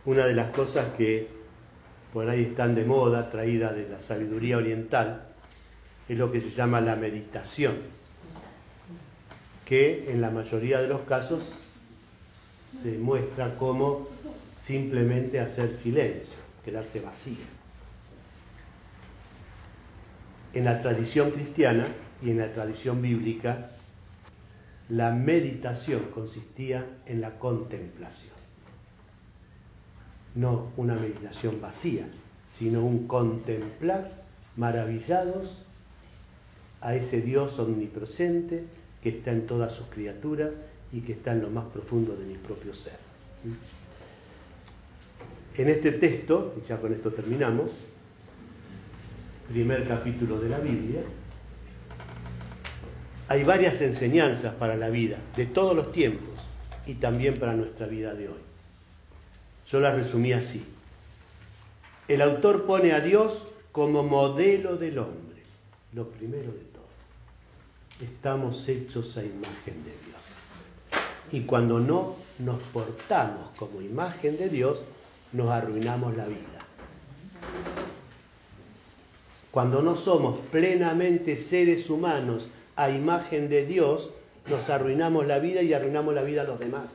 una de las cosas que por ahí están de moda, traída de la sabiduría oriental, es lo que se llama la meditación, que en la mayoría de los casos se muestra como simplemente hacer silencio, quedarse vacío. En la tradición cristiana y en la tradición bíblica, la meditación consistía en la contemplación. No una meditación vacía, sino un contemplar maravillados a ese Dios omnipresente que está en todas sus criaturas y que está en lo más profundo de mi propio ser. En este texto, y ya con esto terminamos, primer capítulo de la Biblia, hay varias enseñanzas para la vida, de todos los tiempos, y también para nuestra vida de hoy. Yo las resumí así. El autor pone a Dios como modelo del hombre, lo primero de todo. Estamos hechos a imagen de Dios. Y cuando no nos portamos como imagen de Dios, nos arruinamos la vida. Cuando no somos plenamente seres humanos a imagen de Dios, nos arruinamos la vida y arruinamos la vida a los demás.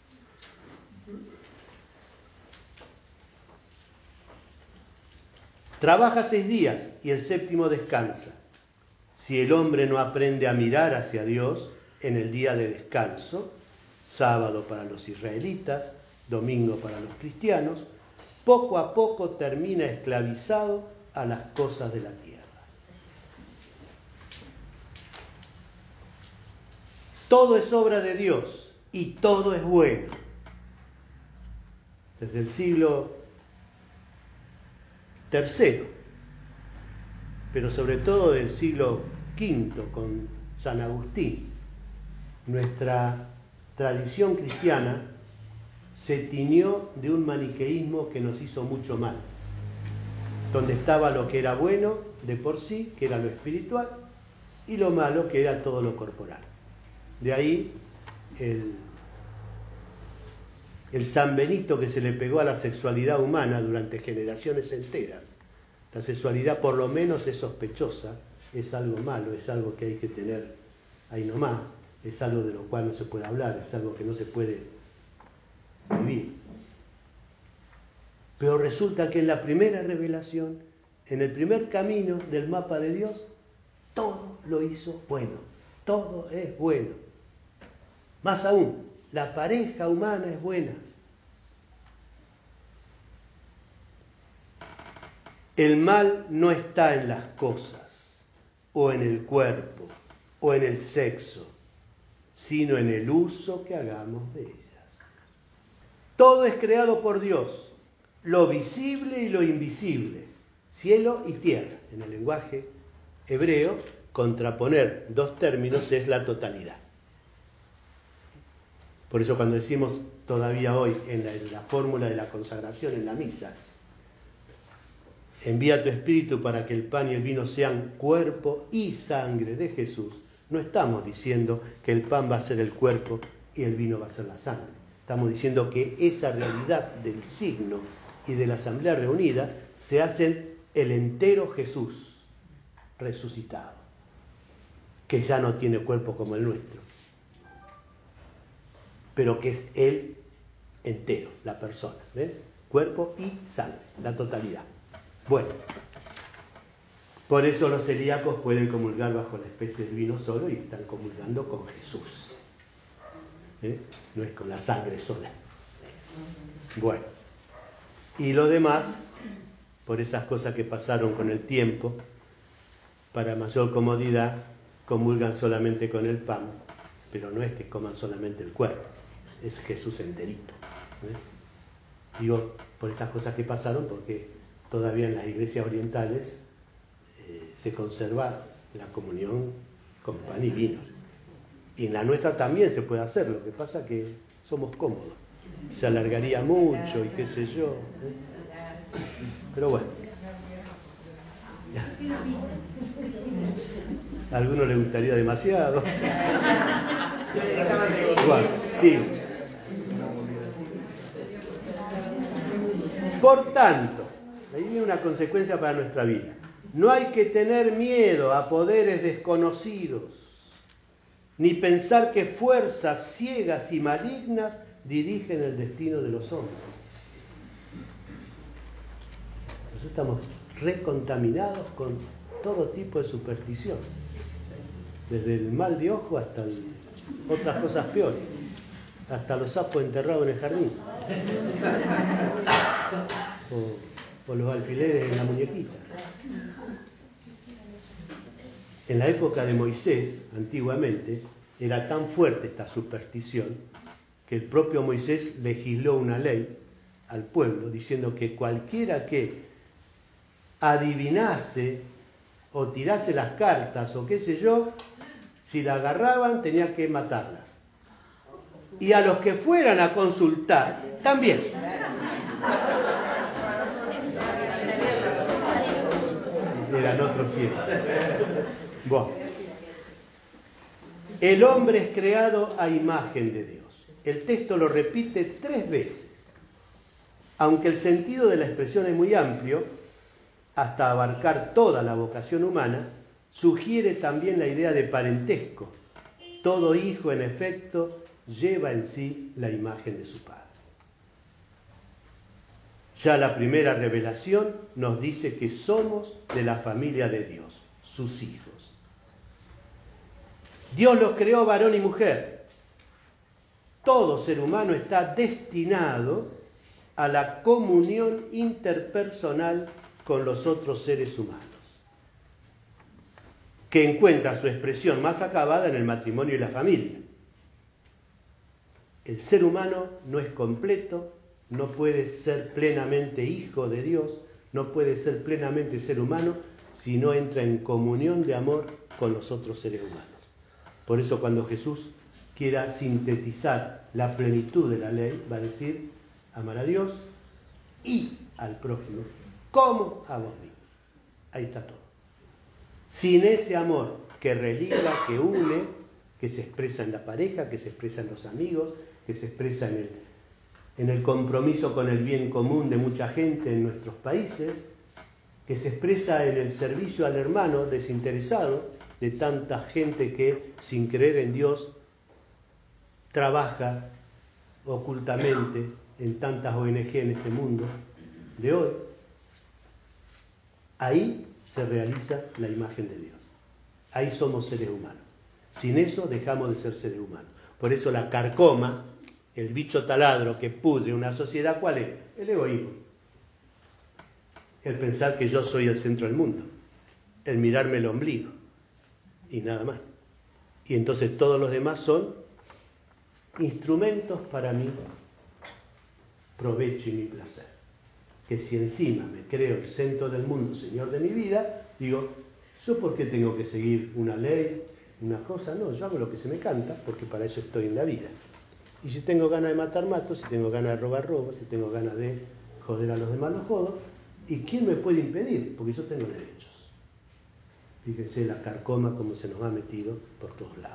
Trabaja 6 días y el 7º descansa. Si el hombre no aprende a mirar hacia Dios en el día de descanso, sábado para los israelitas, domingo para los cristianos, poco a poco termina esclavizado a las cosas de la tierra. Todo es obra de Dios y todo es bueno. Desde el siglo III, pero sobre todo del siglo V con San Agustín, nuestra tradición cristiana se tiñó de un maniqueísmo que nos hizo mucho mal, donde estaba lo que era bueno de por sí, que era lo espiritual, y lo malo, que era todo lo corporal. De ahí el San Benito que se le pegó a la sexualidad humana durante generaciones enteras. La sexualidad por lo menos es sospechosa, es algo malo, es algo que hay que tener ahí nomás, es algo de lo cual no se puede hablar, es algo que no se puede vivir. Pero resulta que en la primera revelación, en el primer camino del mapa de Dios, todo lo hizo bueno, todo es bueno. Más aún, la pareja humana es buena. El mal no está en las cosas, o en el cuerpo, o en el sexo, sino en el uso que hagamos de ellas. Todo es creado por Dios, lo visible y lo invisible, cielo y tierra. En el lenguaje hebreo, contraponer 2 términos es la totalidad. Por eso cuando decimos todavía hoy en la fórmula de la consagración en la misa, envía tu espíritu para que el pan y el vino sean cuerpo y sangre de Jesús, no estamos diciendo que el pan va a ser el cuerpo y el vino va a ser la sangre. Estamos diciendo que esa realidad del signo y de la asamblea reunida se hacen el entero Jesús resucitado, que ya no tiene cuerpo como el nuestro, pero que es él entero, la persona, cuerpo y sangre, la totalidad. Bueno, por eso los celíacos pueden comulgar bajo la especie del vino solo y están comulgando con Jesús. No es con la sangre sola. Bueno, y lo demás, por esas cosas que pasaron con el tiempo, para mayor comodidad, comulgan solamente con el pan, pero no es que coman solamente el cuerpo, es Jesús enterito. Digo, por esas cosas que pasaron, porque todavía en las iglesias orientales se conserva la comunión con pan y vino. Y en la nuestra también se puede hacer, lo que pasa que somos cómodos. Se alargaría mucho y qué sé yo. Pero bueno. A algunos les gustaría demasiado. Igual, sí. Por tanto, ahí viene una consecuencia para nuestra vida. No hay que tener miedo a poderes desconocidos, ni pensar que fuerzas ciegas y malignas dirigen el destino de los hombres. Nosotros estamos recontaminados con todo tipo de superstición, desde el mal de ojo hasta otras cosas peores, hasta los sapos enterrados en el jardín, o los alfileres en la muñequita. En la época de Moisés, antiguamente, era tan fuerte esta superstición que el propio Moisés legisló una ley al pueblo diciendo que cualquiera que adivinase o tirase las cartas o qué sé yo, si la agarraban tenía que matarla. Y a los que fueran a consultar, también. Eran otros tiempos. Bueno. El hombre es creado a imagen de Dios. El texto lo repite 3 veces. Aunque el sentido de la expresión es muy amplio, hasta abarcar toda la vocación humana, sugiere también la idea de parentesco. Todo hijo, en efecto, lleva en sí la imagen de su padre. Ya la primera revelación nos dice que somos de la familia de Dios, sus hijos. Dios los creó varón y mujer. Todo ser humano está destinado a la comunión interpersonal con los otros seres humanos, que encuentra su expresión más acabada en el matrimonio y la familia. El ser humano no es completo, no puede ser plenamente hijo de Dios, no puede ser plenamente ser humano si no entra en comunión de amor con los otros seres humanos. Por eso cuando Jesús quiera sintetizar la plenitud de la ley, va a decir, amar a Dios y al prójimo, como a vos mismos. Ahí está todo. Sin ese amor que religa, que une, que se expresa en la pareja, que se expresa en los amigos, que se expresa en el compromiso con el bien común de mucha gente en nuestros países, que se expresa en el servicio al hermano desinteresado de tanta gente que, sin creer en Dios, trabaja ocultamente en tantas ONG en este mundo de hoy. Ahí se realiza la imagen de Dios. Ahí somos seres humanos. Sin eso dejamos de ser seres humanos. Por eso la carcoma, el bicho taladro que pudre una sociedad, ¿cuál es? El egoísmo. El pensar que yo soy el centro del mundo. El mirarme el ombligo. Y nada más. Y entonces todos los demás son instrumentos para mi provecho y mi placer. Que si encima me creo el centro del mundo, señor de mi vida, digo, ¿yo por qué tengo que seguir una ley, una cosa? No, yo hago lo que se me canta, porque para eso estoy en la vida. Y si tengo ganas de matar, mato, si tengo ganas de robar, robo, si tengo ganas de joder a los demás, los jodo. ¿Y quién me puede impedir? Porque yo tengo derechos. Fíjense la carcoma como se nos ha metido por todos lados.